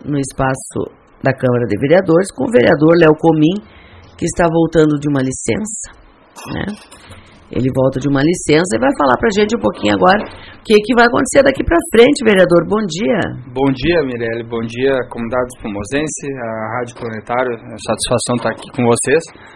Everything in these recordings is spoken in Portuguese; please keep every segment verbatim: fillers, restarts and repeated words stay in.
no espaço da Câmara de Vereadores com o vereador Léo Comim, que está voltando de uma licença, né? Ele volta de uma licença e vai falar pra gente um pouquinho agora o que, que vai acontecer daqui pra frente, vereador. Bom dia. Bom dia, Mirelle. Bom dia, comunidade espumosense, a Rádio Planetário. É uma satisfação estar aqui com vocês.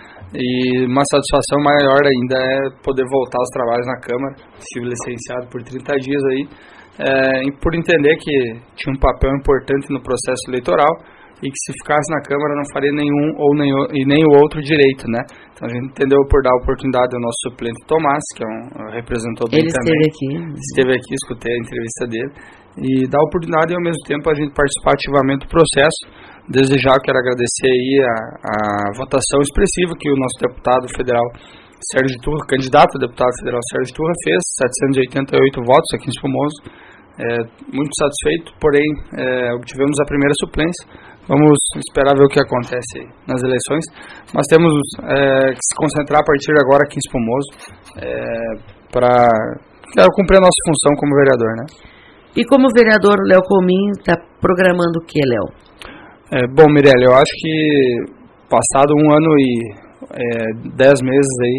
E uma satisfação maior ainda é poder voltar aos trabalhos na Câmara. Estive licenciado por trinta dias aí, é, por entender que tinha um papel importante no processo eleitoral e que se ficasse na Câmara não faria nenhum ou nem, e nem o outro direito, né? Então a gente entendeu por dar a oportunidade ao nosso suplente Tomás, que é um, representou bem Ele também. Ele esteve aqui. Esteve aqui, escutei a entrevista dele. E dar a oportunidade e ao mesmo tempo a gente participar ativamente do processo. Desde já eu quero agradecer aí a, a votação expressiva que o nosso deputado federal Sérgio Turra, candidato a deputado federal Sérgio Turra, fez, setecentos e oitenta e oito votos aqui em Espumoso. É, muito satisfeito, porém é, obtivemos a primeira suplência. Vamos esperar ver o que acontece aí nas eleições. Mas temos é, que se concentrar a partir de agora aqui em Espumoso é, para cumprir a nossa função como vereador, né? E como o vereador Léo Comim está programando o que, Léo? É, bom, Mirelle, eu acho que passado um ano e é, dez meses aí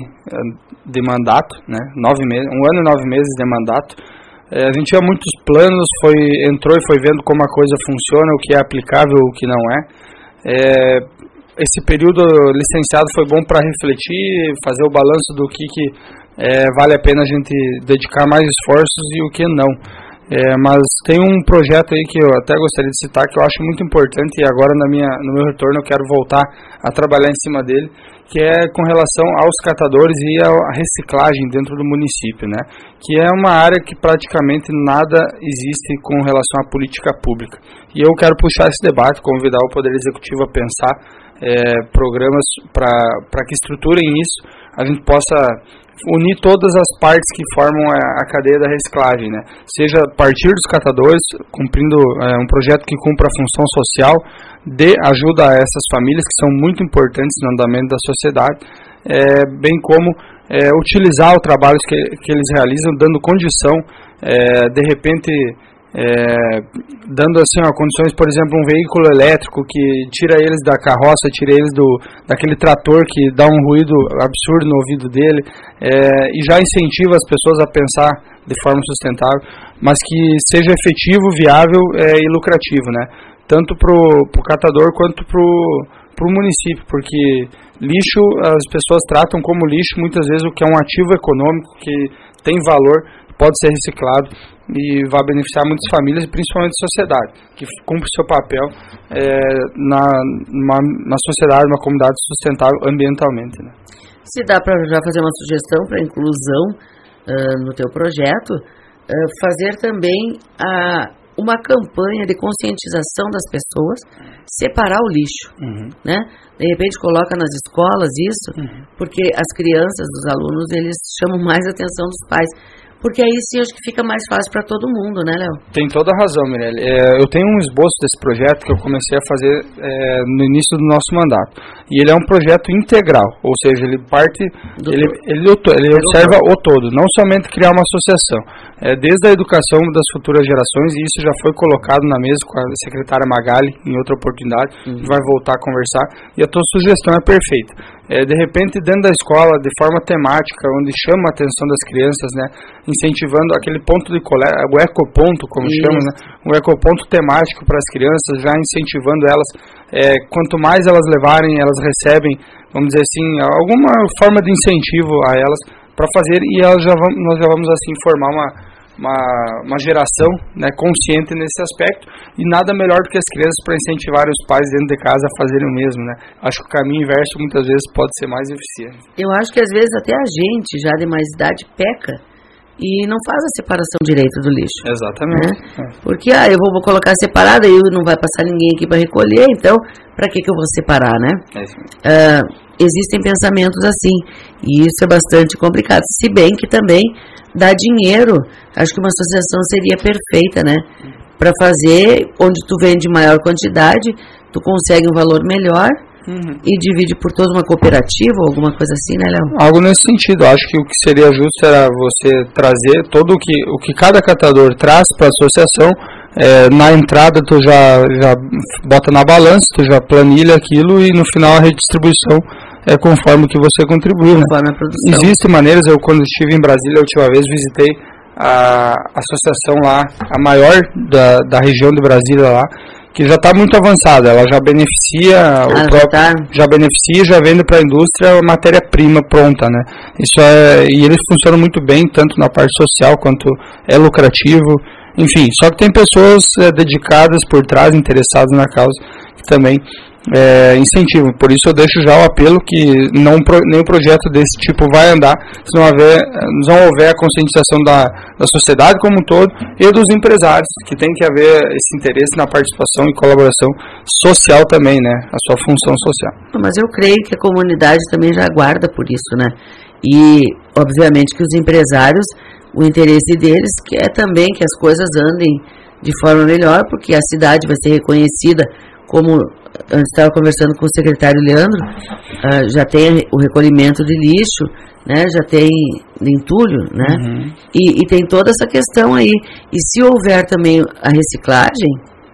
de mandato, né? Nove meses, um ano e nove meses de mandato. É, a gente tinha muitos planos, foi, entrou e foi vendo como a coisa funciona, o que é aplicável, o que não é. é esse período licenciado foi bom para refletir, fazer o balanço do que, que é, vale a pena a gente dedicar mais esforços e o que não. É, mas tem um projeto aí que eu até gostaria de citar, que eu acho muito importante, e agora na minha, no meu retorno eu quero voltar a trabalhar em cima dele, que é com relação aos catadores e à reciclagem dentro do município, né? Que é uma área que praticamente nada existe com relação à política pública. E eu quero puxar esse debate, convidar o Poder Executivo a pensar é, programas para que estruturem isso, a gente possa unir todas as partes que formam a, a cadeia da reciclagem, né? Seja a partir dos catadores, cumprindo é, um projeto que cumpra a função social, dê ajuda a essas famílias que são muito importantes no andamento da sociedade, é, bem como é, utilizar o trabalho que, que eles realizam, dando condição, é, de repente, é, dando assim, ó, condições, por exemplo, um veículo elétrico que tira eles da carroça, tira eles do, daquele trator que dá um ruído absurdo no ouvido dele, é, e já incentiva as pessoas a pensar de forma sustentável, mas que seja efetivo, viável é, e lucrativo, né? Tanto para o catador quanto para o município, porque lixo as pessoas tratam como lixo muitas vezes o que é um ativo econômico que tem valor, pode ser reciclado e vai beneficiar muitas famílias e principalmente a sociedade, que cumpre seu papel é, na, numa, na sociedade, numa comunidade sustentável ambientalmente, né? Se dá para já fazer uma sugestão para inclusão uh, no teu projeto, uh, fazer também a, uma campanha de conscientização das pessoas, separar o lixo, uhum. né? De repente coloca nas escolas isso, uhum. porque as crianças, os alunos, eles chamam mais a atenção dos pais. Porque aí sim acho que fica mais fácil para todo mundo, né, Léo? Tem toda a razão, Mirelle. É, eu tenho um esboço desse projeto que eu comecei a fazer é, no início do nosso mandato. E ele é um projeto integral, ou seja, ele parte, ele, ele, ele observa o todo, não somente criar uma associação. É, desde a educação das futuras gerações, e isso já foi colocado na mesa com a secretária Magali em outra oportunidade, uhum. vai voltar a conversar, e a tua sugestão é perfeita. É, de repente, dentro da escola, de forma temática, onde chama a atenção das crianças, né, incentivando aquele ponto de coleta, o ecoponto, como Isso. chama, né, um ecoponto temático para as crianças, já incentivando elas, é, quanto mais elas levarem, elas recebem, vamos dizer assim, alguma forma de incentivo a elas para fazer, e elas já vão, nós já vamos assim formar uma Uma, uma geração, né, consciente nesse aspecto, e nada melhor do que as crianças para incentivar os pais dentro de casa a fazerem o mesmo, né? Acho que o caminho inverso muitas vezes pode ser mais eficiente. Eu acho que às vezes até a gente já de mais idade peca e não faz a separação direita do lixo. Exatamente. Né? É. Porque ah, eu vou, vou colocar separado e não vai passar ninguém aqui para recolher, então para que que eu vou separar, né? É isso mesmo. Uh, existem pensamentos assim, e isso é bastante complicado, se bem que também dá dinheiro. Acho que uma associação seria perfeita, né? Para fazer, onde tu vende maior quantidade, tu consegue um valor melhor uhum. e divide por toda uma cooperativa ou alguma coisa assim, né, Léo? Algo nesse sentido. Acho que o que seria justo era você trazer todo o que, o que cada catador traz para a associação, é, na entrada tu já, já bota na balança, tu já planilha aquilo e no final a redistribuição é conforme o que você contribuiu. Conforme a produção. Existem maneiras, eu quando estive em Brasília a última vez visitei a associação lá, a maior da, da região de Brasília lá, que já está muito avançada, ela já beneficia ah, o próprio, já, tá. já beneficia e já vende para a indústria matéria-prima pronta, né? Isso é, e eles funcionam muito bem, tanto na parte social quanto é lucrativo, enfim, só que tem pessoas é, dedicadas por trás, interessadas na causa, que também é, incentivam. Por isso eu deixo já o apelo que não, nenhum projeto desse tipo vai andar se não houver, não houver a conscientização da, da sociedade como um todo e dos empresários, que tem que haver esse interesse na participação e colaboração social também, né? A sua função social. Mas eu creio que a comunidade também já aguarda por isso, né? E, obviamente, que os empresários, o interesse deles é também que as coisas andem de forma melhor, porque a cidade vai ser reconhecida como... Antes estava conversando com o secretário Leandro, uh, já tem o recolhimento de lixo, né, já tem entulho, né, uhum. e, e tem toda essa questão aí. E se houver também a reciclagem,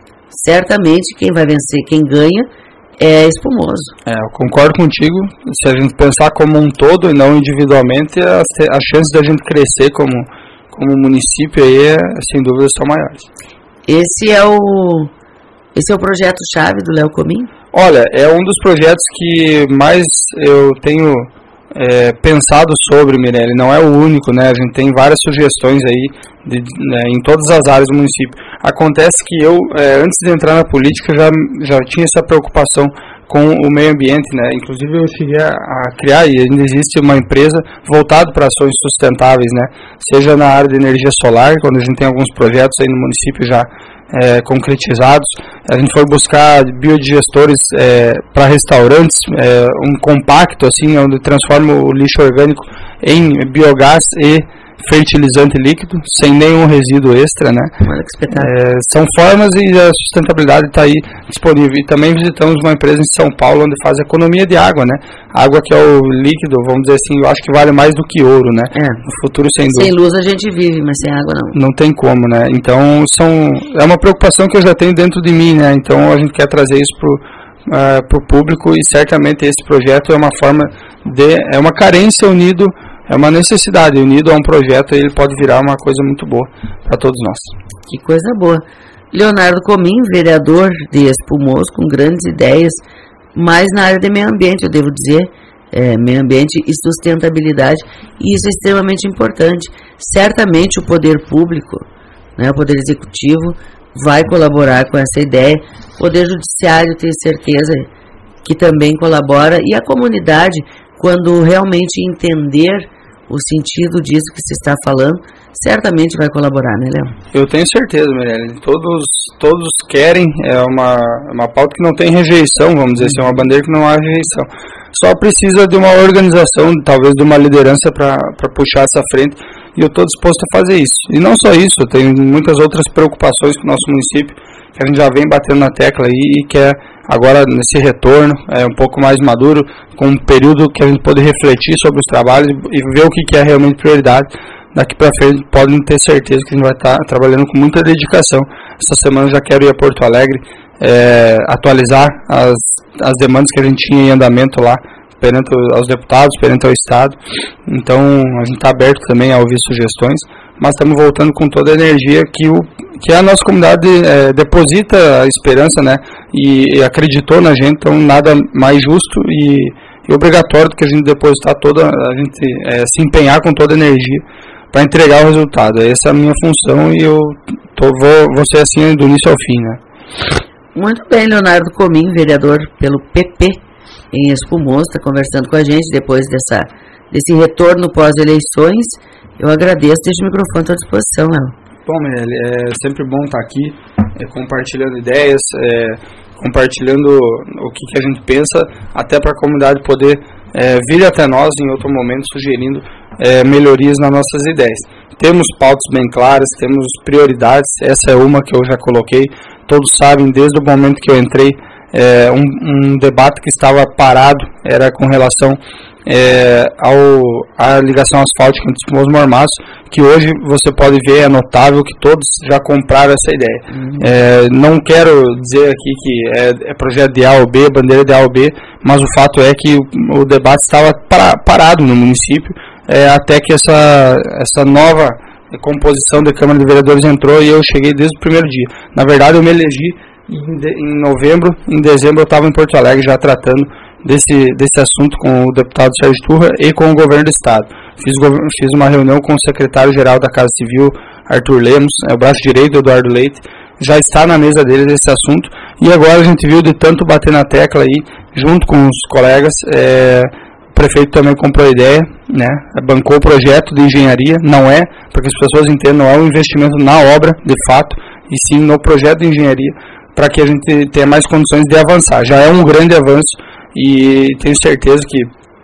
certamente quem vai vencer, quem ganha, é Espumoso. É, eu concordo contigo. Se a gente pensar como um todo e não individualmente, as, as chances da gente crescer como, como município aí, é, sem dúvida, são maiores. Esse é o... Esse é o projeto-chave do Léo Comim? Olha, é um dos projetos que mais eu tenho é, pensado sobre, Mirelle. Não é o único, né? A gente tem várias sugestões aí de, né, em todas as áreas do município. Acontece que eu, é, antes de entrar na política, já, já tinha essa preocupação com o meio ambiente, né? Inclusive eu cheguei a, a criar, e ainda existe uma empresa voltada para ações sustentáveis, né? Seja na área de energia solar, quando a gente tem alguns projetos aí no município já É, concretizados. A gente foi buscar biodigestores é, para restaurantes, é, um compacto assim, onde transforma o lixo orgânico em biogás e fertilizante líquido, sem nenhum resíduo extra, né? Olha que espetáculo. É, são formas e a sustentabilidade está aí disponível. E também visitamos uma empresa em São Paulo onde faz economia de água, né? Água que é o líquido, vamos dizer assim, eu acho que vale mais do que ouro, né? É. No futuro, sem dúvida. Sem luz a gente vive, mas sem água não. Não tem como, né? Então, são, é uma preocupação que eu já tenho dentro de mim, né? Então, a gente quer trazer isso para o uh, público e certamente esse projeto é uma forma de... é uma carência unido... É uma necessidade, unido a um projeto, ele pode virar uma coisa muito boa para todos nós. Que coisa boa. Leonardo Comim, vereador de Espumoso, com grandes ideias, mais na área de meio ambiente, eu devo dizer, é, meio ambiente e sustentabilidade, e isso é extremamente importante. Certamente o poder público, né, o poder executivo, vai colaborar com essa ideia, o poder judiciário, tenho certeza que também colabora, e a comunidade, quando realmente entender o sentido disso que se está falando, certamente vai colaborar, né, Léo? Eu tenho certeza, Mirelle. Todos, todos querem, é uma, uma pauta que não tem rejeição, vamos dizer assim, é uma bandeira que não há rejeição. Só precisa de uma organização, talvez de uma liderança para puxar essa frente, e eu estou disposto a fazer isso. E não só isso, eu tenho muitas outras preocupações com o nosso município, que a gente já vem batendo na tecla aí e que é agora nesse retorno, é um pouco mais maduro, com um período que a gente pode refletir sobre os trabalhos e ver o que é realmente prioridade. Daqui para frente podem ter certeza que a gente vai estar trabalhando com muita dedicação. Essa semana eu já quero ir a Porto Alegre, é, atualizar as, as demandas que a gente tinha em andamento lá, perante aos deputados, perante ao Estado. Então a gente está aberto também a ouvir sugestões, mas estamos voltando com toda a energia que, o, que a nossa comunidade é, deposita a esperança, né, e, e acreditou na gente. Então nada mais justo e, e obrigatório do que a gente depositar toda, a gente é, se empenhar com toda a energia para entregar o resultado. Essa é a minha função e eu tô, vou, vou ser assim do início ao fim, né. Muito bem, Leonardo Comim, vereador pelo P P em Espumoso, está conversando com a gente depois dessa, desse retorno pós-eleições. Eu agradeço, deixo o microfone à tua disposição, Léo. Bom, Mirelle, é sempre bom estar aqui, é, compartilhando ideias, é, compartilhando o que, que a gente pensa, até para a comunidade poder é, vir até nós em outro momento sugerindo é, melhorias nas nossas ideias. Temos pautas bem claras, temos prioridades, essa é uma que eu já coloquei, todos sabem desde o momento que eu entrei, é, um, um debate que estava parado era com relação é, ao, a ligação asfáltica entre os mormaços, que hoje você pode ver, é notável que todos já compraram essa ideia. Uhum. É, não quero dizer aqui que é, é projeto de A ou B, bandeira de A ou B, mas o fato é que o, o debate estava para, parado no município, é, até que essa, essa nova composição da Câmara de Vereadores entrou e eu cheguei desde o primeiro dia. Na verdade, eu me elegi em, de, em novembro, em dezembro eu estava em Porto Alegre já tratando desse, desse assunto com o deputado Sérgio Turra e com o governo do estado. Fiz, fiz uma reunião com o secretário-geral da Casa Civil, Arthur Lemos, é o braço direito do Eduardo Leite, já está na mesa dele esse assunto, e agora a gente viu de tanto bater na tecla aí, junto com os colegas, é, o prefeito também comprou a ideia, né, bancou o projeto de engenharia, não é, para que as pessoas entendam, não é um investimento na obra, de fato, e sim no projeto de engenharia, para que a gente tenha mais condições de avançar. Já é um grande avanço e tenho certeza que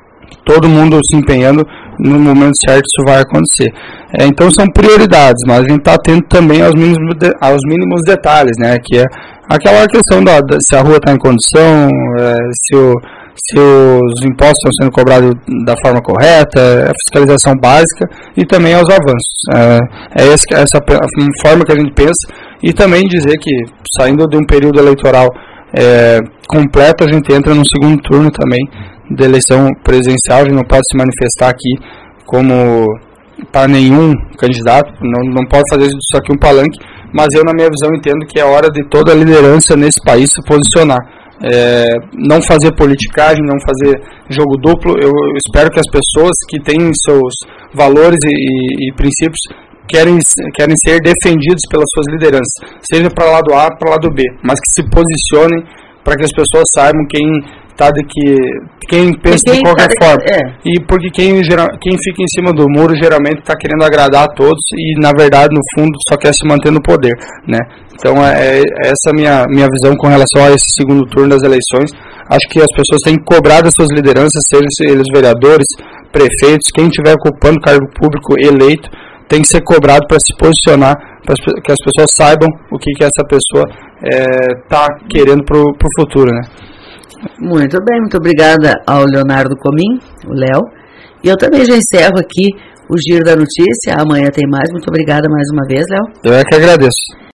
todo mundo se empenhando, no momento certo isso vai acontecer. É, então são prioridades, mas a gente está atento também aos mínimos, de, aos mínimos detalhes, né, que é aquela questão da, da se a rua está em condição, é, se o se os impostos estão sendo cobrados da forma correta, a fiscalização básica e também aos avanços. É, é essa a forma que a gente pensa, e também dizer que saindo de um período eleitoral é, completo, a gente entra no segundo turno também de eleição presidencial. A gente não pode se manifestar aqui como para nenhum candidato, não, não pode fazer isso aqui um palanque, mas eu, na minha visão, entendo que é hora de toda a liderança nesse país se posicionar. É, não fazer politicagem, não fazer jogo duplo. Eu espero que as pessoas que têm seus valores e, e, e princípios querem, querem ser defendidos pelas suas lideranças, seja para o lado A, para o lado B, mas que se posicionem para que as pessoas saibam quem tá de que quem pensa quem de qualquer tá forma de, é. E porque quem, geral, quem fica em cima do muro geralmente está querendo agradar a todos e na verdade no fundo só quer se manter no poder, né? Então é, é essa minha minha visão com relação a esse segundo turno das eleições. Acho que as pessoas têm que cobrar das suas lideranças, sejam eles vereadores, prefeitos, quem estiver ocupando cargo público eleito, tem que ser cobrado para se posicionar, para que as pessoas saibam o que, que essa pessoa está é, querendo para o futuro, né? Muito bem, muito obrigada ao Leonardo Comim, o Léo. E eu também já encerro aqui o Giro da Notícia. Amanhã tem mais. Muito obrigada mais uma vez, Léo. Eu é que agradeço.